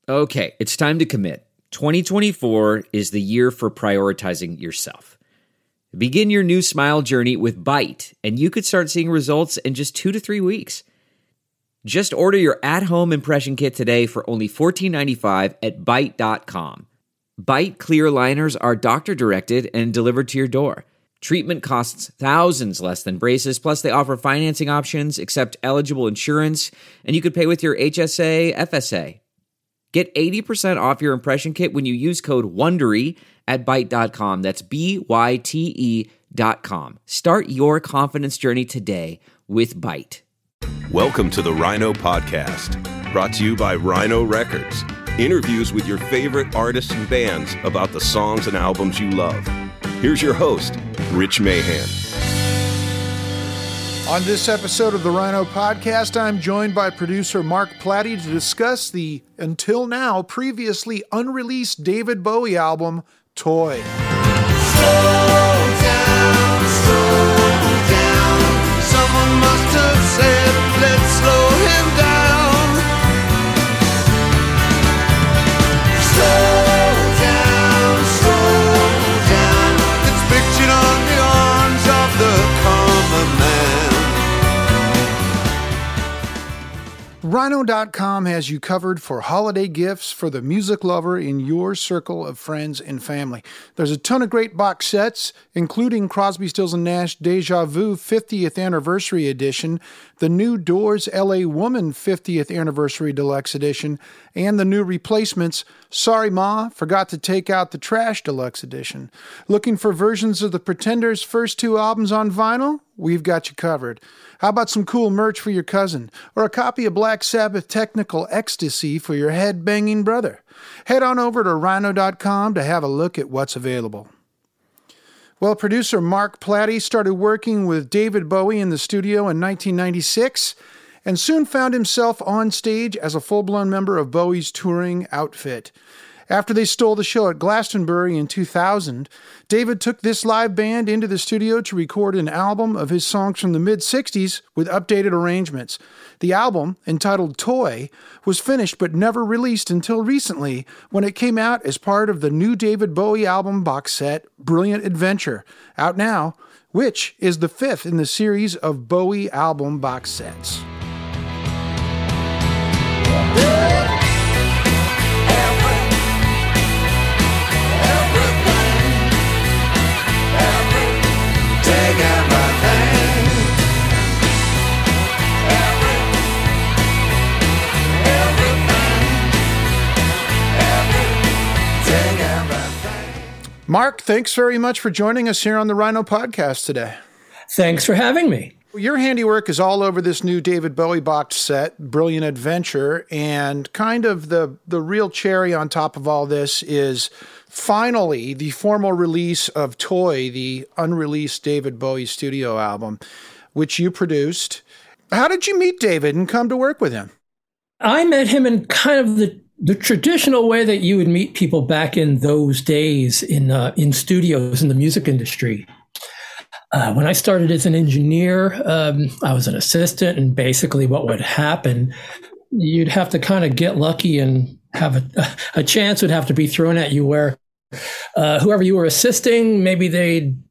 Okay, it's time to commit. 2024 is the year for prioritizing yourself. Begin your new smile journey with Byte, and you could start seeing results in just 2 to 3 weeks. Just order your at-home impression kit today for only $14.95 at Byte.com. Byte clear liners are doctor-directed and delivered to your door. Treatment costs thousands less than braces, plus they offer financing options, accept eligible insurance, and you could pay with your HSA, FSA. Get 80% off your impression kit when you use code WONDERY at Byte.com. That's BYTE.com. Start your confidence journey today with Byte. Welcome to the Rhino Podcast, brought to you by Rhino Records. Interviews with your favorite artists and bands about the songs and albums you love. Here's your host, Rich Mahan. On this episode of the Rhino Podcast, I'm joined by producer Mark Platty to discuss the, until now, previously unreleased David Bowie album, Toy. Slow down, someone must have said, let's slow him down. Slow down, it's pictured on the arms of the common man. Rhino.com has you covered for holiday gifts for the music lover in your circle of friends and family. There's a ton of great box sets, including Crosby, Stills & Nash Deja Vu 50th Anniversary Edition, the new Doors L.A. Woman 50th Anniversary Deluxe Edition, and the new replacements Sorry Ma, Forgot to Take Out the Trash Deluxe Edition. Looking for versions of the Pretenders' first 2 albums on vinyl? We've got you covered. How about some cool merch for your cousin? Or a copy of Black Sabbath Technical Ecstasy for your head-banging brother? Head on over to Rhino.com to have a look at what's available. Well, producer Mark Platty started working with David Bowie in the studio in 1996 and soon found himself on stage as a full-blown member of Bowie's touring outfit. After they stole the show at Glastonbury in 2000, David took this live band into the studio to record an album of his songs from the mid-60s with updated arrangements. The album, entitled Toy, was finished but never released until recently when it came out as part of the new David Bowie album box set, Brilliant Adventure, out now, which is the 5th in the series of Bowie album box sets. Mark, thanks very much for joining us here on the Rhino Podcast today. Thanks for having me. Your handiwork is all over this new David Bowie box set, Brilliant Adventure, and kind of the real cherry on top of all this is finally the formal release of Toy, the unreleased David Bowie studio album, which you produced. How did you meet David and come to work with him? I met him in kind of the traditional way that you would meet people back in those days in studios in the music industry. When I started as an engineer, I was an assistant, and basically what would happen, you'd have to kind of get lucky and have a chance would have to be thrown at you where whoever you were assisting, maybe they'd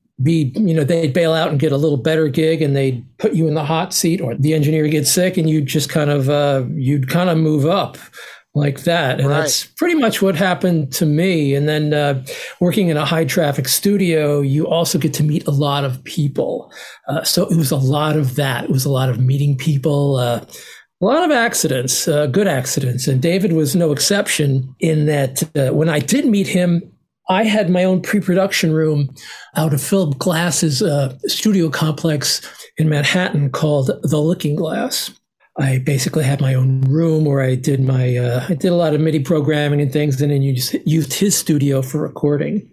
bail out and get a little better gig and they'd put you in the hot seat, or the engineer gets sick and you'd just kind of move up like that. And That's pretty much what happened to me. And then working in a high traffic studio, you also get to meet a lot of people. So it was a lot of that. It was a lot of meeting people, a lot of accidents, good accidents. And David was no exception in that when I did meet him, I had my own pre-production room out of Philip Glass's studio complex in Manhattan called The Looking Glass. I basically had my own room where I did I did a lot of MIDI programming and things, and then you just used his studio for recording.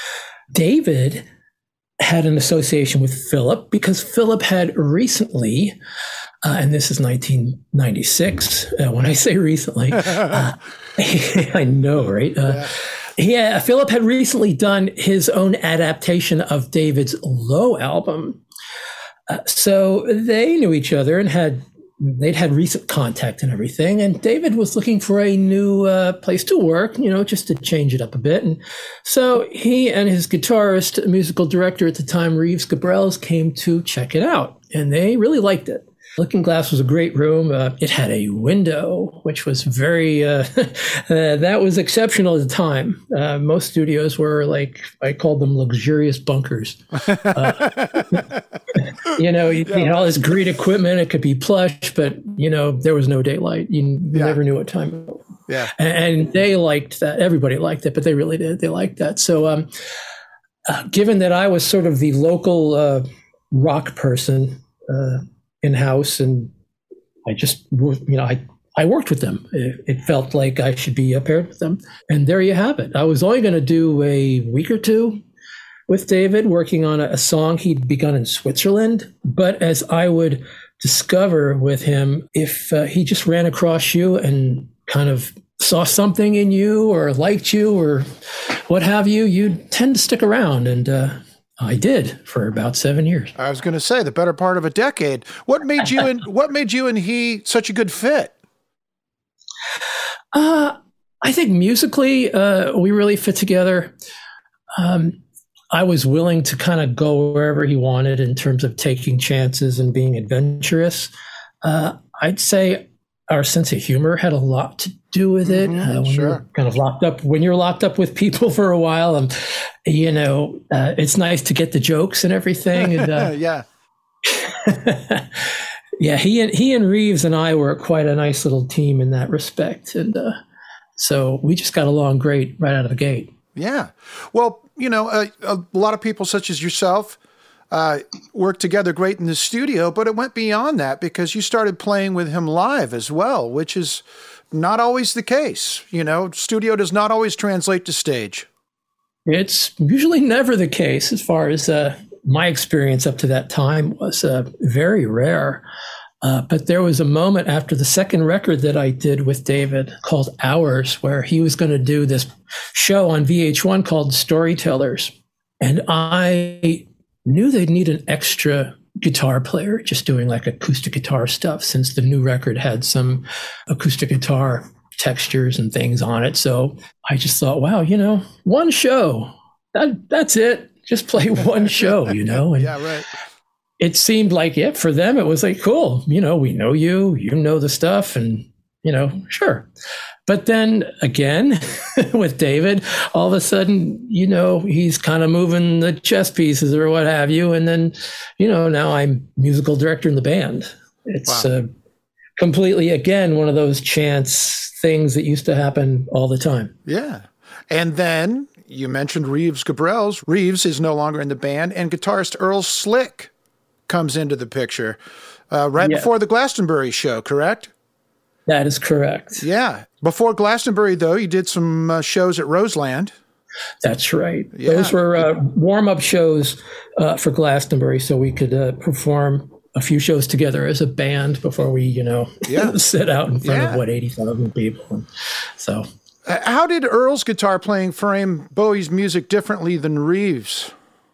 David had an association with Philip because Philip had recently, and this is 1996, when I say recently, I know, right? Philip had recently done his own adaptation of David's Low album. So they knew each other and had they'd had recent contact and everything. And David was looking for a new place to work, just to change it up a bit. And so he and his guitarist, musical director at the time, Reeves Gabrels, came to check it out. And they really liked it. Looking Glass was a great room. It had a window, which was very, that was exceptional at the time. Most studios were I called them luxurious bunkers. You had all this great equipment. It could be plush, but, there was no daylight. You never knew what time it was. Yeah. And they liked that. Everybody liked it, but they really did. They liked that. So given that I was sort of the local rock person, in-house, and I just, I worked with them. It felt like I should be paired with them. And there you have it. I was only going to do a week or two with David, working on a song he'd begun in Switzerland. But as I would discover with him, if he just ran across you and kind of saw something in you or liked you or what have you, you'd tend to stick around. And I did for about 7 years. I was going to say the better part of a decade. What made you and he such a good fit? I think musically, we really fit together. I was willing to kind of go wherever he wanted in terms of taking chances and being adventurous. I'd say our sense of humor had a lot to do with it. When you're locked up with people for a while, it's nice to get the jokes and everything. And, yeah. Yeah. He and Reeves and I were quite a nice little team in that respect. And, so we just got along great right out of the gate. Yeah. Well, a lot of people such as yourself, worked together great in the studio, but it went beyond that because you started playing with him live as well, which is not always the case. Studio does not always translate to stage. It's usually never the case as far as my experience up to that time was very rare. But there was a moment after the second record that I did with David called Hours, where he was going to do this show on VH1 called Storytellers. And I knew they'd need an extra guitar player just doing acoustic guitar stuff, since the new record had some acoustic guitar textures and things on it. So I just thought, wow, one show, that's it. Just play one show, And yeah, right. It seemed like, for them, it was cool. We know you know the stuff, and, sure. But then again, with David, all of a sudden, he's kind of moving the chess pieces or what have you. And then, now I'm musical director in the band. It's completely, again, one of those chance things that used to happen all the time. Yeah. And then you mentioned Reeves Gabrels. Reeves is no longer in the band, and guitarist Earl Slick comes into the picture before the Glastonbury show, correct? That is correct. Yeah. Before Glastonbury, though, you did some shows at Roseland. That's right. Yeah. Those were warm-up shows for Glastonbury, so we could perform a few shows together as a band before we, sit out in front of 80,000 people. And so, how did Earl's guitar playing frame Bowie's music differently than Reeves?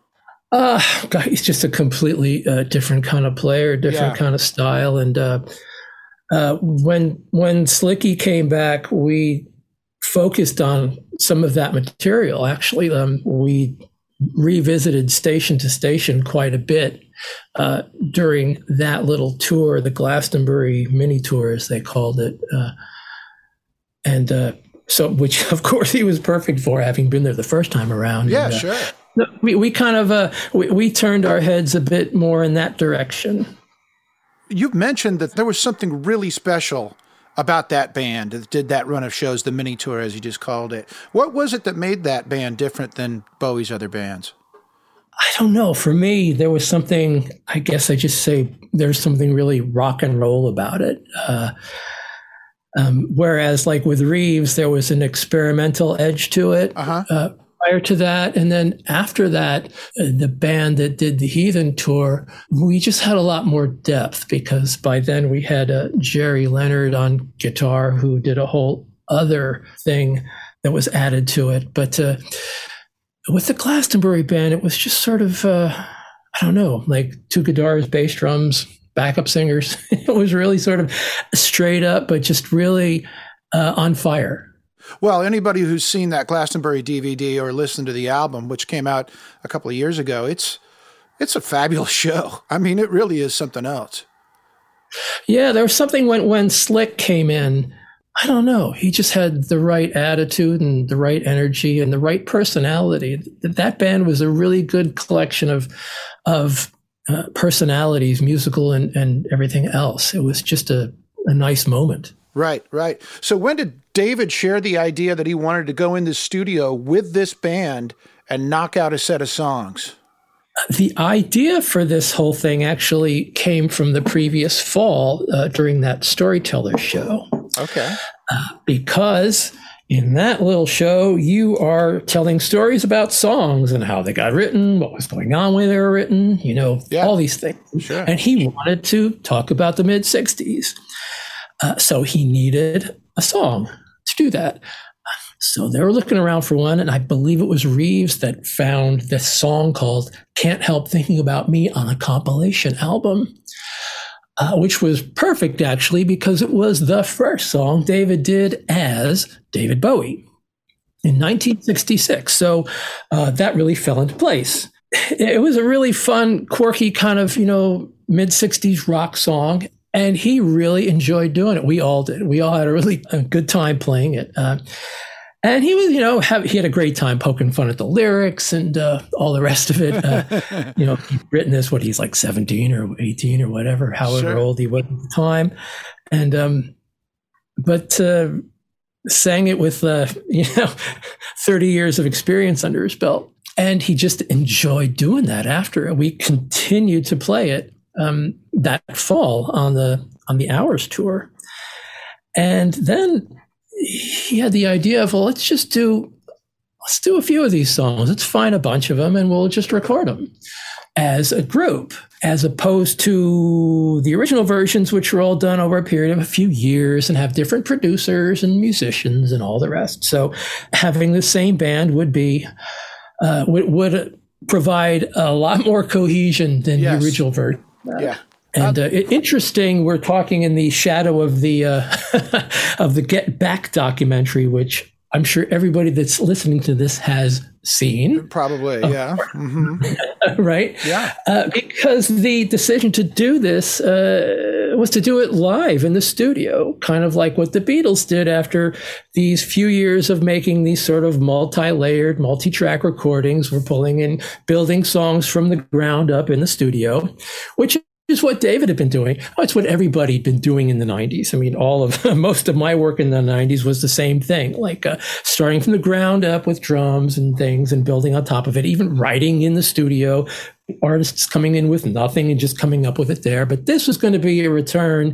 God, he's just a completely different kind of player, different kind of style. And when Slicky came back, we focused on some of that material. Actually, we revisited Station to Station quite a bit during that little tour, the Glastonbury mini tour, as they called it. So, which of course he was perfect for, having been there the first time around. Yeah, and, sure. We kind of we turned our heads a bit more in that direction. You've mentioned that there was something really special about that band that did that run of shows, the mini tour, as you just called it. What was it that made that band different than Bowie's other bands? I don't know. For me, there was something, I guess I just say there's something really rock and roll about it. Whereas with Reeves, there was an experimental edge to it. Prior to that, and then after that, the band that did the Heathen tour, we just had a lot more depth, because by then we had Jerry Leonard on guitar, who did a whole other thing that was added to it. But with the Glastonbury band, it was just sort of, I don't know, two guitars, bass drums, backup singers. It was really sort of straight up, but just really on fire. Well, anybody who's seen that Glastonbury DVD or listened to the album, which came out a couple of years ago, it's a fabulous show. I mean, it really is something else. Yeah, there was something when Slick came in. I don't know. He just had the right attitude and the right energy and the right personality. That band was a really good collection of personalities, musical and everything else. It was just a nice moment. Right, right. So when did David share the idea that he wanted to go in the studio with this band and knock out a set of songs? The idea for this whole thing actually came from the previous fall during that Storyteller show. Okay. Because in that little show, you are telling stories about songs and how they got written, what was going on when they were written, all these things. Sure. And he wanted to talk about the mid-'60s. So he needed a song to do that. So they were looking around for one, and I believe it was Reeves that found this song called Can't Help Thinking About Me on a compilation album, which was perfect, actually, because it was the first song David did as David Bowie in 1966. So that really fell into place. It was a really fun, quirky kind of, mid-'60s rock song. And he really enjoyed doing it. We all did. We all had a good time playing it. And he was, he had a great time poking fun at the lyrics and all the rest of it. He'd written this, he's like 17 or 18 or whatever, however old he was at the time. And, but sang it with, 30 years of experience under his belt. And he just enjoyed doing that after. We continued to play it that fall on the Hours tour. And then he had the idea of, let's do a few of these songs. Let's find a bunch of them and we'll just record them as a group, as opposed to the original versions, which were all done over a period of a few years and have different producers and musicians and all the rest. So having the same band would provide a lot more cohesion than the original version. Yeah. And interesting, we're talking in the shadow of the of the Get Back documentary, which I'm sure everybody that's listening to this has seen. Probably, yeah. Mm-hmm. Right? Yeah. Because the decision to do this was to do it live in the studio, kind of like what the Beatles did after these few years of making these sort of multi-layered, multi-track recordings. We're building songs from the ground up in the studio, which is what David had been doing. Oh, it's what everybody had been doing in the 90s. I mean, most of my work in the 90s was the same thing, like starting from the ground up with drums and things and building on top of it, even writing in the studio, artists coming in with nothing and just coming up with it there. But this was going to be a return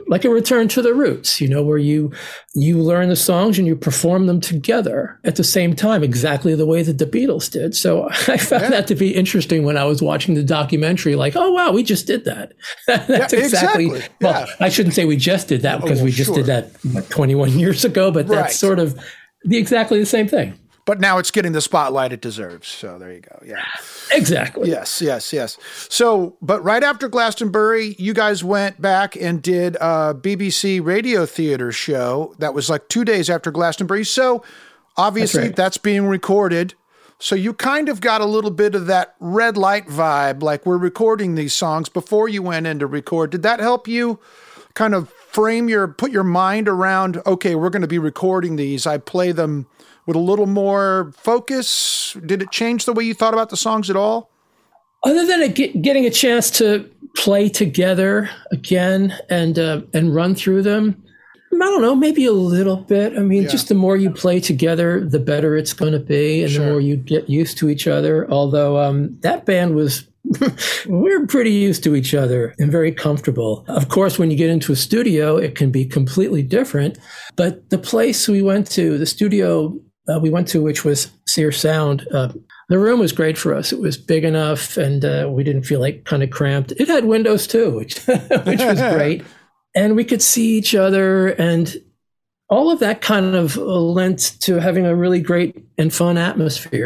to the roots, where you learn the songs and you perform them together at the same time, exactly the way that the Beatles did. So I found that to be interesting when I was watching the documentary, like, oh, wow, we just did that. That's exactly. Well, I shouldn't say we just did that because we just did that 21 years ago, but that's sort of exactly the same thing. But now it's getting the spotlight it deserves. So there you go. Yeah. Exactly. Yes. So, but right after Glastonbury, you guys went back and did a BBC Radio Theatre show that was like 2 days after Glastonbury. So obviously that's being recorded. So you kind of got a little bit of that red light vibe, like we're recording these songs before you went in to record. Did that help you kind of put your mind around, okay, we're going to be recording these. I play them with a little more focus. Did it change the way you thought about the songs at all? Other than getting a chance to play together again and run through them, I don't know, maybe a little bit. I mean, just the more you play together, the better it's going to be, and the more you get used to each other. Although that band was, we were pretty used to each other and very comfortable. Of course, when you get into a studio, it can be completely different. But the place we went to, the studio we went to, which was Sear Sound, the room was great for us. It was big enough, and we didn't feel like kind of cramped. It had windows too, which was great. And we could see each other, and all of that kind of lent to having a really great and fun atmosphere.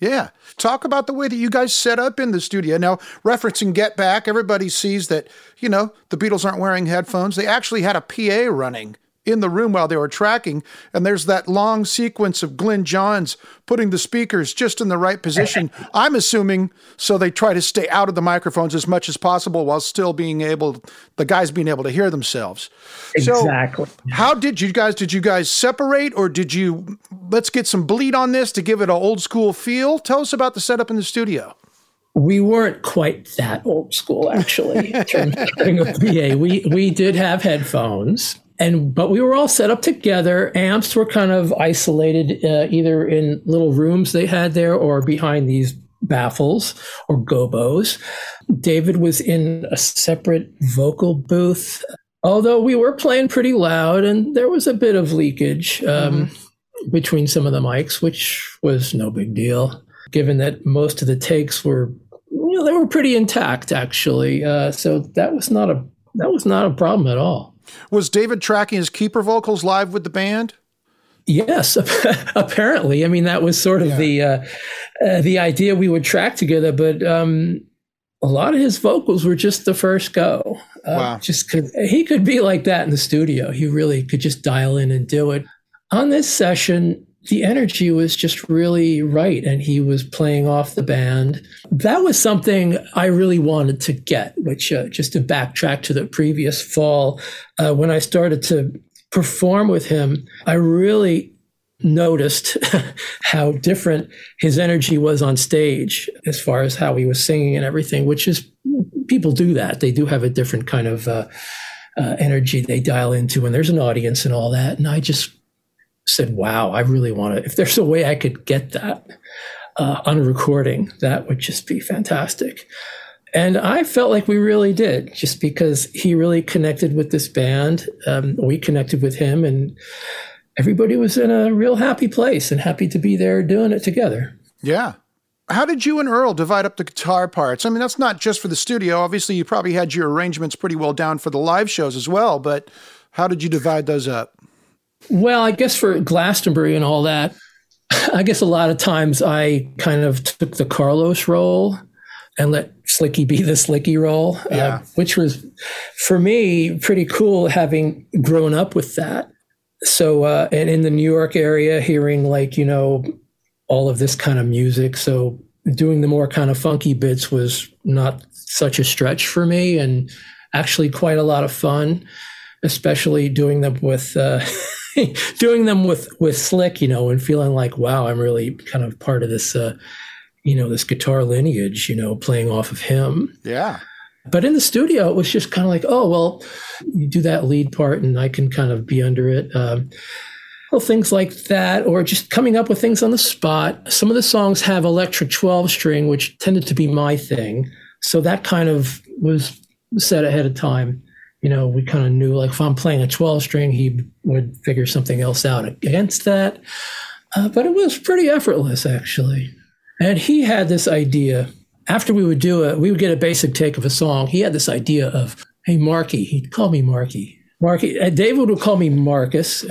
Yeah. Talk about the way that you guys set up in the studio. Now, referencing Get Back, everybody sees that, the Beatles aren't wearing headphones. They actually had a PA running in the room while they were tracking. And there's that long sequence of Glyn Johns putting the speakers just in the right position. I'm assuming so they try to stay out of the microphones as much as possible while still the guys being able to hear themselves. Exactly. So how did you guys separate, or let's get some bleed on this to give it an old school feel? Tell us about the setup in the studio. We weren't quite that old school, actually. In terms of PA. We did have headphones. But we were all set up together. Amps were kind of isolated, either in little rooms they had there or behind these baffles or gobos. David was in a separate vocal booth, although we were playing pretty loud and there was a bit of leakage between some of the mics, which was no big deal, given that most of the takes were, they were pretty intact, actually. So that was not a problem at all. Was David tracking his keeper vocals live with the band? Yes, apparently. I mean, that was sort of the idea. We would track together, but a lot of his vocals were just the first go. Wow. Just 'cause he could be like that in the studio. He really could just dial in and do it. On this session, the energy was just really right, and he was playing off the band. That was something I really wanted to get, which just to backtrack to the previous fall, when I started to perform with him, I really noticed how different his energy was on stage as far as how he was singing and everything, which is, people do that. They do have a different kind of energy they dial into when there's an audience and all that. And I just said, wow, I really want to, if there's a way I could get that on a recording, that would just be fantastic. And I felt like we really did, just because he really connected with this band. We connected with him, and everybody was in a real happy place and happy to be there doing it together. Yeah. How did you and Earl divide up the guitar parts? I mean, that's not just for the studio. Obviously, you probably had your arrangements pretty well down for the live shows as well, but how did you divide those up? Well, I guess for Glastonbury and all that, I guess a lot of times I kind of took the Carlos role and let Slicky be the Slicky role, which was, for me, pretty cool having grown up with that. So, and in the New York area, hearing all of this kind of music. So doing the more kind of funky bits was not such a stretch for me, and actually quite a lot of fun, especially doing them with with Slick, and feeling like, wow, I'm really kind of part of this, this guitar lineage, playing off of him. Yeah. But in the studio, it was just kind of like, oh, well, you do that lead part and I can kind of be under it. Things like that, or just coming up with things on the spot. Some of the songs have electric 12 string, which tended to be my thing. So that kind of was set ahead of time. We kind of knew, like, if I'm playing a 12 string, he would figure something else out against that. But it was pretty effortless, actually. And he had this idea. After we would get a basic take of a song. He had this idea of, hey, Marky. He'd call me Marky. David would call me Marcus.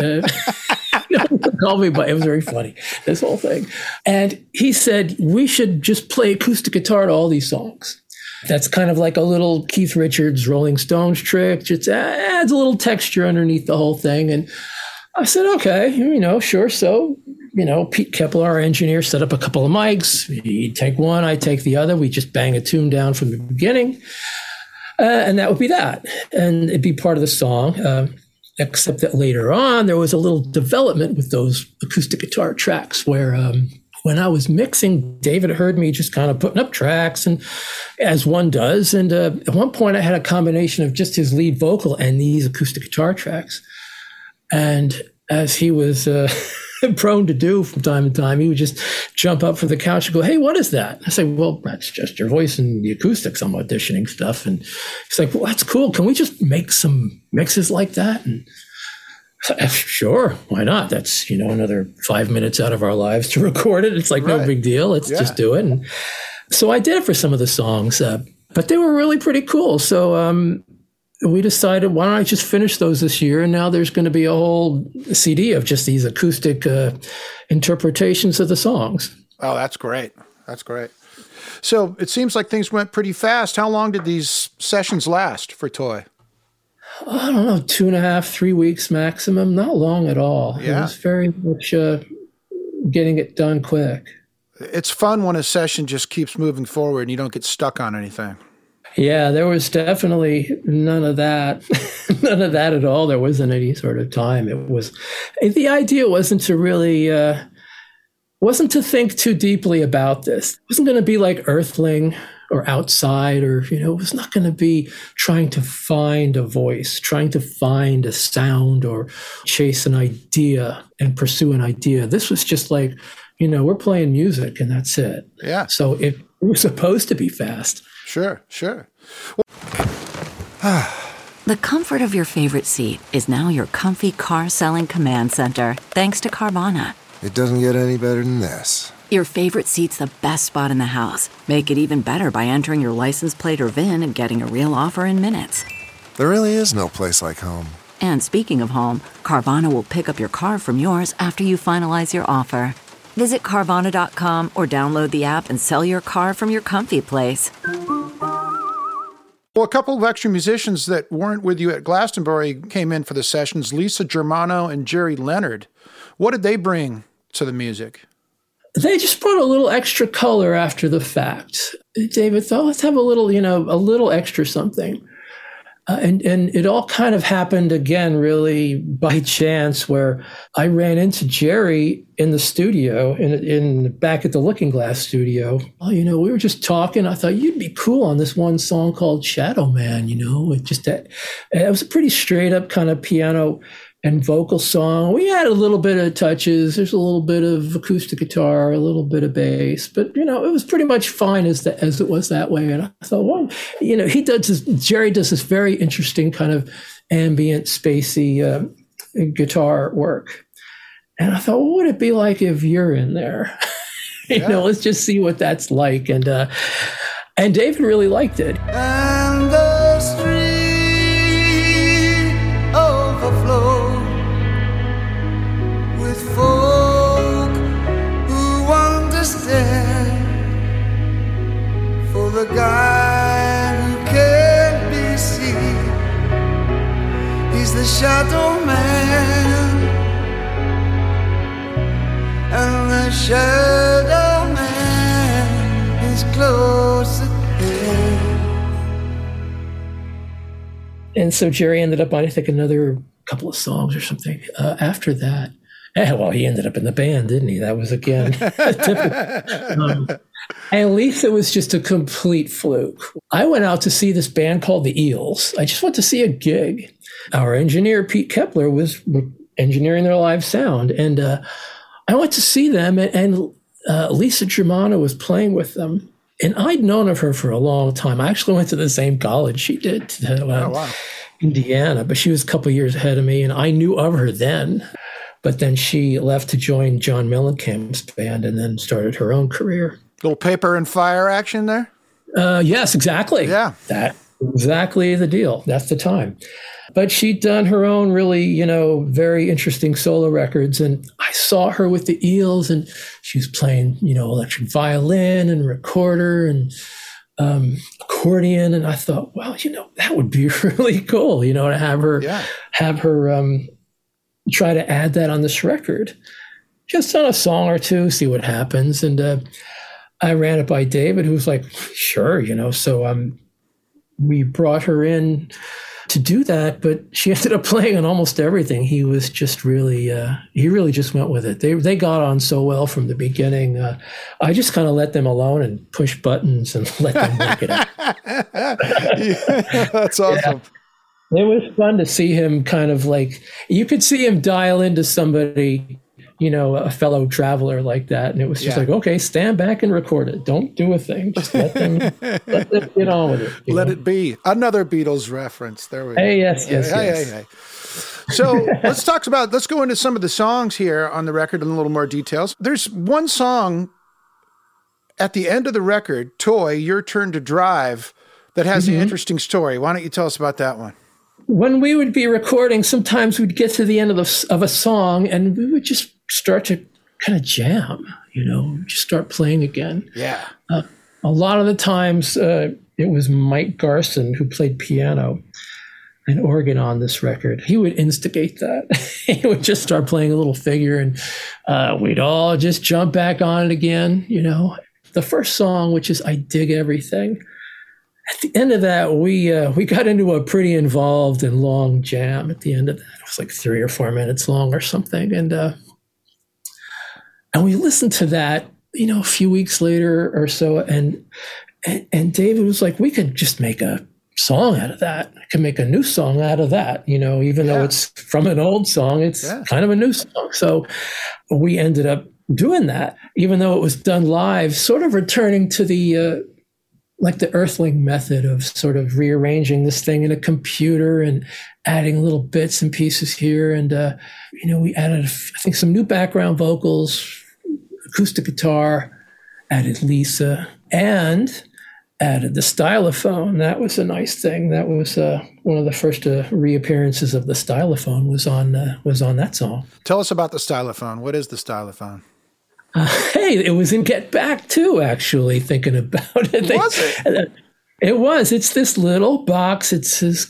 Call me, but it was very funny, this whole thing. And he said, we should just play acoustic guitar to all these songs. That's kind of like a little Keith Richards, Rolling Stones trick. Just adds a little texture underneath the whole thing. And I said, okay, sure. So, Pete Kepler, our engineer, set up a couple of mics. He'd take one, I'd take the other. We just bang a tune down from the beginning. And that would be that. And it'd be part of the song. Except that later on, there was a little development with those acoustic guitar tracks where when I was mixing, David heard me just kind of putting up tracks, and as one does. And at one point, I had a combination of just his lead vocal and these acoustic guitar tracks. And as he was prone to do from time to time, he would just jump up from the couch and go, hey, what is that? I say, well, that's just your voice and the acoustics. I'm auditioning stuff. And he's like, well, that's cool. Can we just make some mixes like that? And I said, sure, why not? That's, another 5 minutes out of our lives to record it. It's like no big deal. Let's just do it. And so I did it for some of the songs, but they were really pretty cool. So we decided, why don't I just finish those this year? And now there's going to be a whole CD of just these acoustic interpretations of the songs. Oh, that's great. That's great. So it seems like things went pretty fast. How long did these sessions last for Toy? I don't know, 2.5, 3 weeks maximum. Not long at all. Yeah. It was very much getting it done quick. It's fun when a session just keeps moving forward and you don't get stuck on anything. Yeah, there was definitely none of that. None of that at all. There wasn't any sort of time. The idea wasn't to really, wasn't to think too deeply about this. It wasn't going to be like Earthling or Outside, or, it was not going to be trying to find a voice, trying to find a sound or chase an idea and pursue an idea. This was just like, we're playing music and that's it. Yeah. So it was supposed to be fast. Sure. The comfort of your favorite seat is now your comfy car selling command center, thanks to Carvana. It doesn't get any better than this. Your favorite seat's the best spot in the house. Make it even better by entering your license plate or VIN and getting a real offer in minutes. There really is no place like home. And speaking of home, Carvana will pick up your car from yours after you finalize your offer. Visit Carvana.com or download the app and sell your car from your comfy place. Well, a couple of extra musicians that weren't with you at Glastonbury came in for the sessions, Lisa Germano and Jerry Leonard. What did they bring to the music? They just brought a little extra color after the fact. David thought, let's have a little extra something. And it all kind of happened again, really by chance, where I ran into Jerry in the studio, in back at the Looking Glass studio. Well, we were just talking. I thought you'd be cool on this one song called Shadow Man. It was a pretty straight up kind of piano and vocal song. We had a little bit of touches. There's a little bit of acoustic guitar, a little bit of bass, but it was pretty much fine as it was that way. And I thought, well, Jerry does this very interesting kind of ambient, spacey guitar work. And I thought, what would it be like if you're in there? Let's just see what that's like. And David really liked it. And the street overflows with folk who understand. For the guy who can't be seen, he's the shadow man, and the shadow man is close at hand. And so Jerry ended up on, I think, another couple of songs or something after that. Well, he ended up in the band, didn't he? That was, again, typical. And Lisa was just a complete fluke. I went out to see this band called the Eels. I just went to see a gig. Our engineer, Pete Kepler, was engineering their live sound. And I went to see them, and Lisa Germano was playing with them. And I'd known of her for a long time. I actually went to the same college she did, Indiana, but she was a couple of years ahead of me, and I knew of her then. But then she left to join John Mellencamp's band and then started her own career. Little paper and fire action there? Yes, exactly. Yeah. That's exactly the deal. That's the time. But she'd done her own really, very interesting solo records. And I saw her with the Eels, and she was playing, electric violin and recorder and accordion. And I thought, well, that would be really cool, to have her try to add that on this record. Just on a song or two, see what happens. And I ran it by David, who was like, sure, so we brought her in to do that, but she ended up playing on almost everything. He was just really, he really just went with it. They got on so well from the beginning. I just kind of let them alone and push buttons and let them work it out. Yeah, that's awesome. Yeah. It was fun to see him kind of like, you could see him dial into somebody, a fellow traveler like that. And it was just like, okay, stand back and record it. Don't do a thing. Just let them get on with it. Let it be. Another Beatles reference. There we go. Hey, yes. Hey. So let's go into some of the songs here on the record in a little more details. There's one song at the end of the record, Toy, Your Turn to Drive, that has an interesting story. Why don't you tell us about that one? When we would be recording, sometimes we'd get to the end of a song and we would just start to kind of jam, just start playing again. Yeah. A lot of the times it was Mike Garson who played piano and organ on this record. He would instigate that. He would just start playing a little figure, and we'd all just jump back on it again, The first song, which is I Dig Everything, at the end of that, we got into a pretty involved and long jam at the end of that. It was like 3 or 4 minutes long or something. And we listened to that, a few weeks later or so, and David was like, we could just make a song out of that. I can make a new song out of that, even though it's from an old song, it's kind of a new song. So we ended up doing that, even though it was done live, sort of returning to the Earthling method of sort of rearranging this thing in a computer and adding little bits and pieces here. And, we added, I think, some new background vocals, acoustic guitar, added Lisa, and added the stylophone. That was a nice thing. That was one of the first reappearances of the stylophone was on that song. Tell us about the stylophone. What is the stylophone? Hey, it was in Get Back too, actually, thinking about it. Was it? It was. It's this little box. I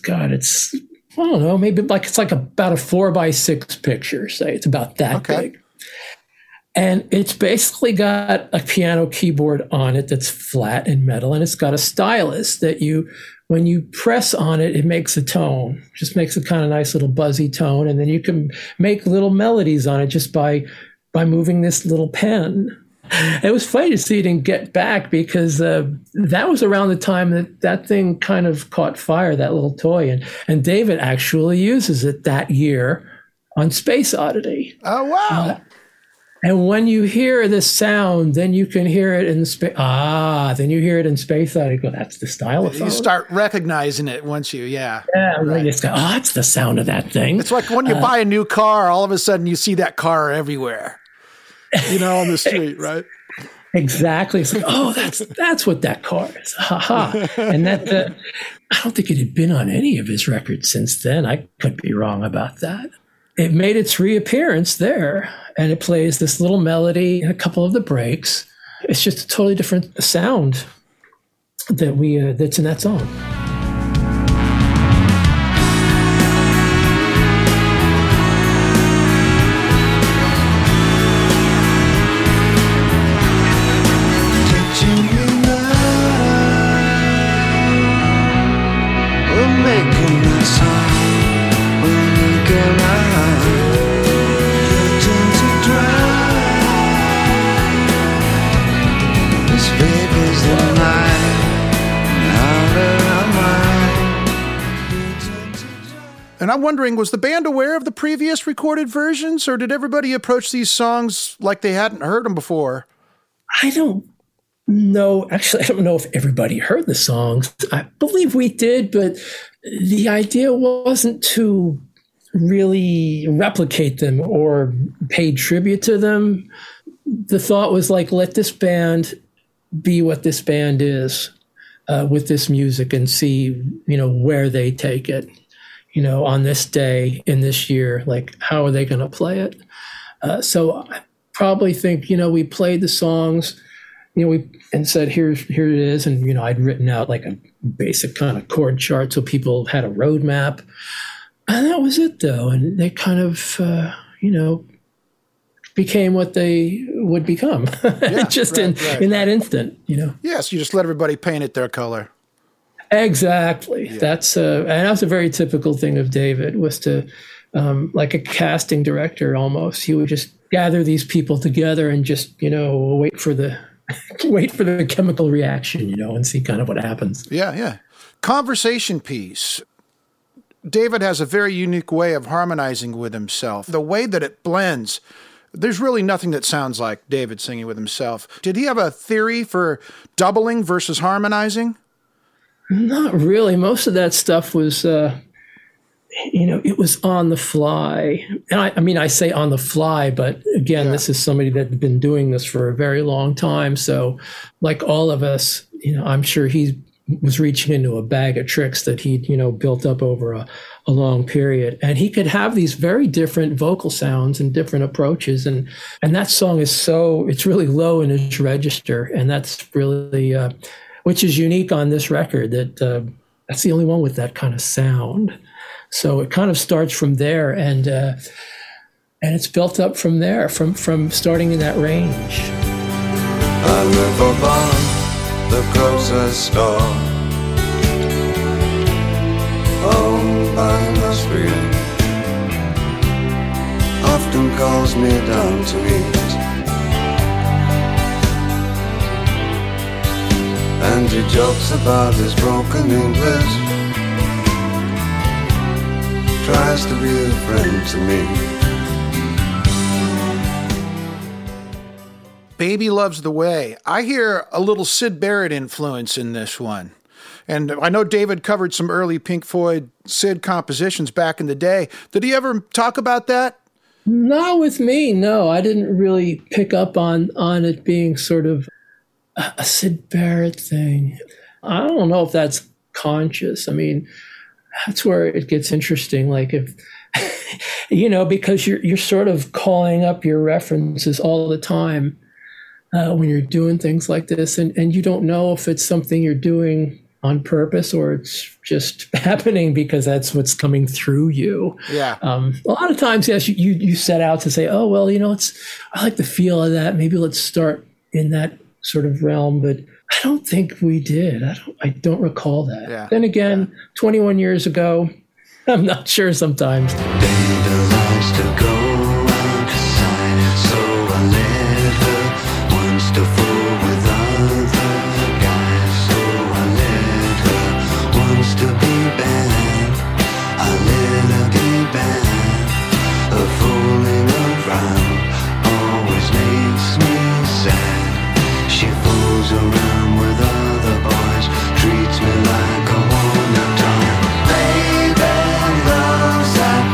don't know, maybe it's like about a 4x6 picture, say. It's about that big. And it's basically got a piano keyboard on it that's flat and metal, and it's got a stylus that when you press on it, it makes a tone. Just makes a kind of nice little buzzy tone, and then you can make little melodies on it just by moving this little pen. It was funny to see it in Get Back because that was around the time that thing kind of caught fire, that little toy, and David actually uses it that year on Space Oddity. Oh, wow. And when you hear the sound, then you can hear it in Space. Then you hear it in Space Oddity. Go, that's the stylophone. You start recognizing it once you, Yeah, right. It's the sound of that thing. It's like when you buy a new car, all of a sudden you see that car everywhere, on the street, right? Exactly. It's like, that's what that car is. Ha. And that, I don't think it had been on any of his records since then. I could be wrong about that. It made its reappearance there, and it plays this little melody and a couple of the breaks. It's just a totally different sound that's in that song. And I'm wondering, was the band aware of the previous recorded versions, or did everybody approach these songs like they hadn't heard them before? I don't know. Actually, I don't know if everybody heard the songs. I believe we did, but the idea wasn't to really replicate them or pay tribute to them. The thought was let this band be what this band is with this music and see, where they take it. On this day, in this year, how are they going to play it? So I probably think, we played the songs, and said, here it is. And, I'd written out a basic kind of chord chart so people had a roadmap. And that was it, though. And they kind of, became what they would become just in that instant, Yes, you just let everybody paint it their color. Exactly. Yeah. And that was a very typical thing of David, was to, like a casting director almost. He would just gather these people together and just, wait for the chemical reaction, and see kind of what happens. Yeah. Conversation piece. David has a very unique way of harmonizing with himself. The way that it blends, there's really nothing that sounds like David singing with himself. Did he have a theory for doubling versus harmonizing? Not really. Most of that stuff was, it was on the fly. And I say on the fly, but again, This is somebody that had been doing this for a very long time. So like all of us, I'm sure he was reaching into a bag of tricks that he'd, built up over a a long period. And he could have these very different vocal sounds and different approaches. And that song is it's really low in his register. And that's really, which is unique on this record, that's the only one with that kind of sound. So it kind of starts from there, and it's built up from there, from starting in that range. I live above the grocery store, owned by the street. Often calls me down to eat, and he jokes about his broken English, tries to be a friend to me. Baby Loves the Way. I hear a little Syd Barrett influence in this one. And I know David covered some early Pink Floyd Syd compositions back in the day. Did he ever talk about that? Not with me, no. I didn't really pick up on it being sort of a Syd Barrett thing. I don't know if that's conscious. I mean, that's where it gets interesting. Like if, because you're sort of calling up your references all the time. When you're doing things like this, and you don't know if it's something you're doing on purpose or it's just happening because that's what's coming through you. Yeah. A lot of times, yes, you set out to say, oh, well, I like the feel of that. Maybe let's start in that sort of realm, but I don't think we did. I don't recall that. Yeah. Then again, 21 years ago, I'm not sure sometimes. Data likes to go out to sign it, so I let her. Wants to fool with other guys, so I let her. Wants to be bad, I let her be bad. Her fooling around always makes me sad. She fools around with other boys, treats me like a walnut toy. Baby loves that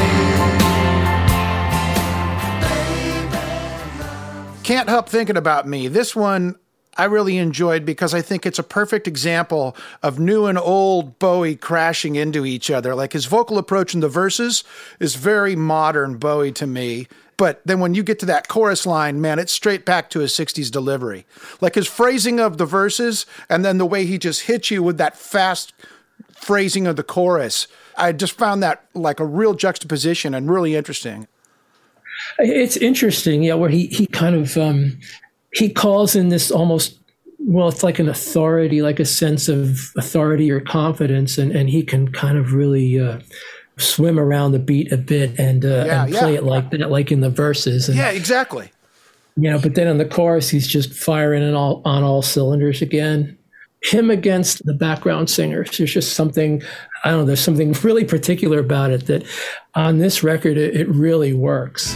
way. Can't Help Thinking About Me. This one I really enjoyed because I think it's a perfect example of new and old Bowie crashing into each other. Like his vocal approach in the verses is very modern Bowie to me. But then when you get to that chorus line, man, it's straight back to his 60s delivery. Like his phrasing of the verses and then the way he just hits you with that fast phrasing of the chorus. I just found that like a real juxtaposition and really interesting. It's interesting, yeah, where he kind of, he calls in this almost, well, it's like an authority, like a sense of authority or confidence, and he can kind of really swim around the beat a bit and play it like that, like in the verses. And, yeah, exactly. But then in the chorus, he's just firing on all cylinders again. Him against the background singers, there's just something, I don't know, there's something really particular about it that on this record, it really works.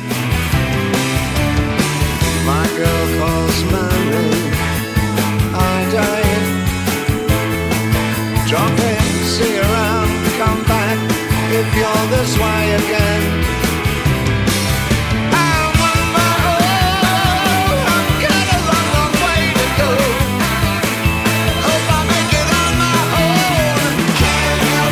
My girl calls my name, I'm dying. Drop in, see around, come back if you're this way again. I'm on my own, I've got a long, long way to go. Hope I make it on my own. Can't help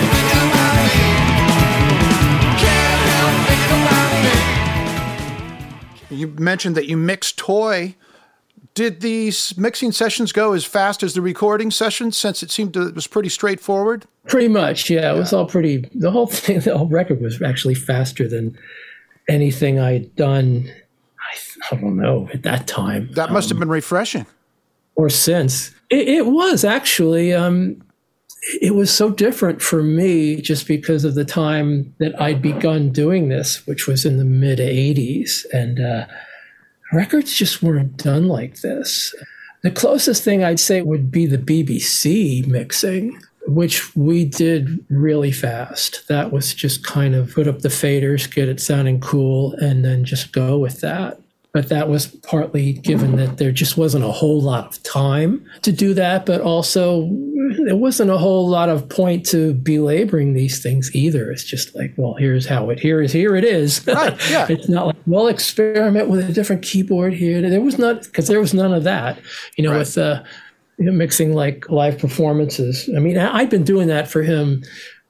thinking about me. Can't help thinking about me. You mentioned that you mixed Toy. Did these mixing sessions go as fast as the recording sessions, since it seemed it was pretty straightforward? Pretty much, yeah. It was all pretty, the whole record was actually faster than anything I'd done, I don't know, at that time. That must have been refreshing. Or since. It was actually, it was so different for me just because of the time that I'd begun doing this, which was in the mid-'80s. And records just weren't done like this. The closest thing I'd say would be the BBC mixing, which we did really fast. That was just kind of put up the faders, get it sounding cool, and then just go with that. But that was partly given that there just wasn't a whole lot of time to do that, but also there wasn't a whole lot of point to belaboring these things either. It's just like, well, here it is. Right, yeah. It's not like, well, experiment with a different keyboard here. There was none of that, Right. with mixing like live performances. I mean, I'd been doing that for him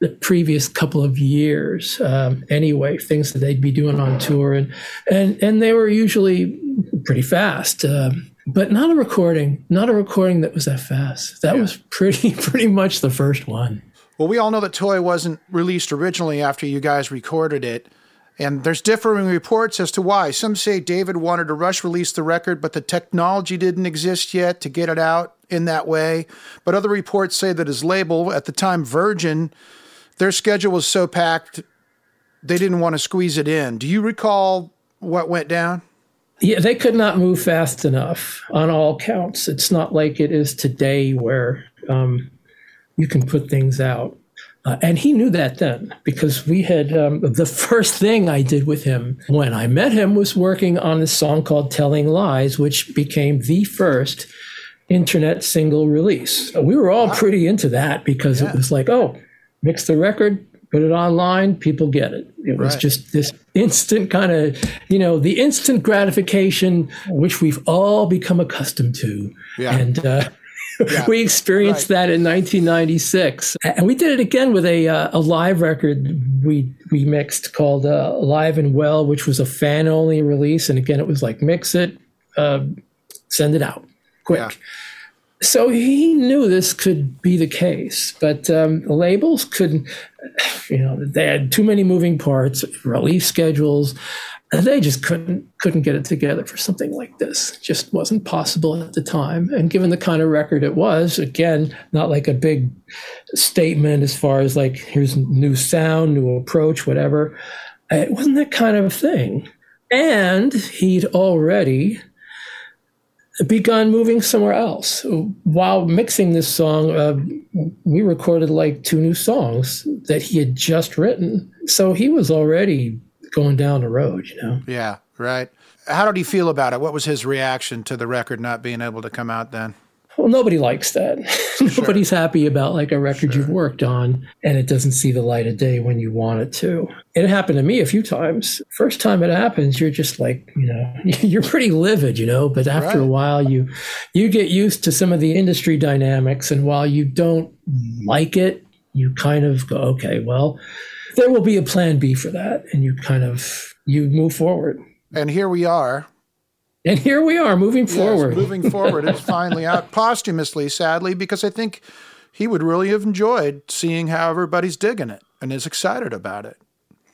the previous couple of years. Anyway, things that they'd be doing on tour, and they were usually pretty fast. But not a recording that was that fast. That was pretty much the first one. Well, we all know that Toy wasn't released originally after you guys recorded it, and there's differing reports as to why. Some say David wanted to rush release the record, but the technology didn't exist yet to get it out in that way. But other reports say that his label, at the time Virgin, their schedule was so packed, they didn't want to squeeze it in. Do you recall what went down? Yeah, they could not move fast enough on all counts. It's not like it is today where you can put things out. And he knew that then, because we had the first thing I did with him when I met him was working on a song called Telling Lies, which became the first internet single release. We were all pretty into that because it was like, oh, mix the record, put it online, people get it. It was just this instant kind of, the instant gratification, which we've all become accustomed to. Yeah. And we experienced that in 1996. And we did it again with a live record we mixed called Live and Well, which was a fan-only release. And again, it was like, mix it, send it out, quick. Yeah. So he knew this could be the case, but the labels couldn't, they had too many moving parts, release schedules. They just couldn't get it together for something like this. It just wasn't possible at the time. And given the kind of record it was, again, not like a big statement as far as like, here's new sound, new approach, whatever. It wasn't that kind of thing. And he'd already begun moving somewhere else. While mixing this song, we recorded like 2 new songs that he had just written. So he was already going down the road, Yeah, right. How did he feel about it? What was his reaction to the record not being able to come out then? Well, nobody likes that. Nobody's happy about like a record you've worked on and it doesn't see the light of day when you want it to. It happened to me a few times. First time it happens, you're just like, you're pretty livid, but after a while you get used to some of the industry dynamics, and while you don't like it, you kind of go, okay, well, there will be a plan B for that, and you move forward. And here we are. Moving forward. Moving forward. It's finally out posthumously, sadly, because I think he would really have enjoyed seeing how everybody's digging it and is excited about it.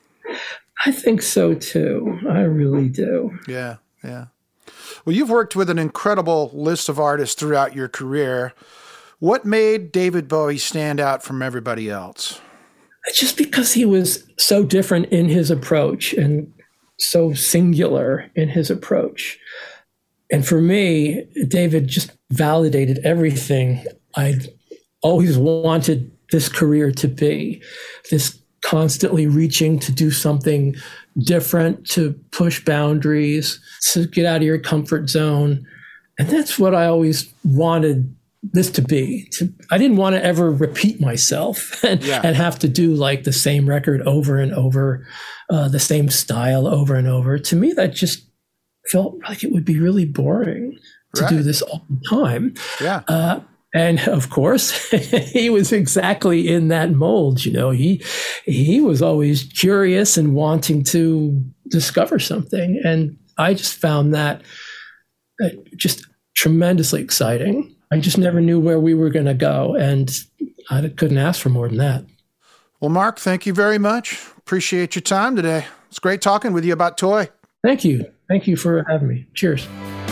I think so, too. I really do. Yeah. Well, you've worked with an incredible list of artists throughout your career. What made David Bowie stand out from everybody else? Just because he was so different in his approach and so singular in his approach. And for me, David just validated everything I'd always wanted this career to be. This constantly reaching to do something different, to push boundaries, to get out of your comfort zone. And that's what I always wanted this to be. I didn't want to ever repeat myself and have to do like the same record over and over, the same style over and over. To me, that just felt like it would be really boring to do this all the time. Yeah. And of course, he was exactly in that mold. He was always curious and wanting to discover something. And I just found that just tremendously exciting. I just never knew where we were going to go, and I couldn't ask for more than that. Well, Mark, thank you very much. Appreciate your time today. It's great talking with you about Toy. Thank you. Thank you for having me. Cheers.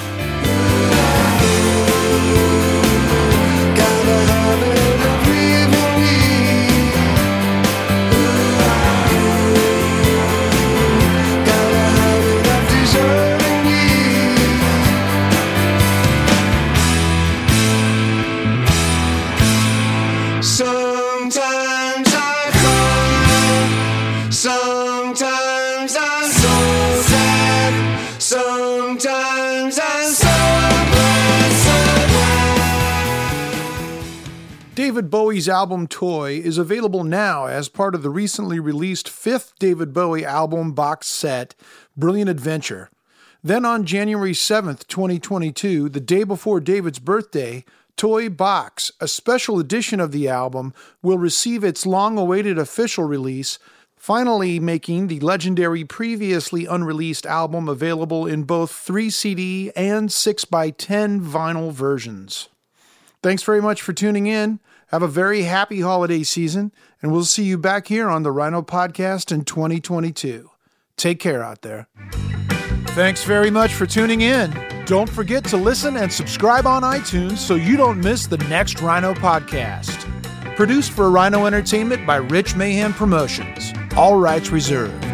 David Bowie's album Toy is available now as part of the recently released 5th David Bowie album box set, Brilliant Adventure. Then on January 7th, 2022, the day before David's birthday, Toy Box, a special edition of the album, will receive its long-awaited official release, finally making the legendary previously unreleased album available in both 3 CD and 6x10 vinyl versions. Thanks very much for tuning in. Have a very happy holiday season, and we'll see you back here on the Rhino Podcast in 2022. Take care out there. Thanks very much for tuning in. Don't forget to listen and subscribe on iTunes so you don't miss the next Rhino Podcast. Produced for Rhino Entertainment by Rich Mayhem Promotions. All rights reserved.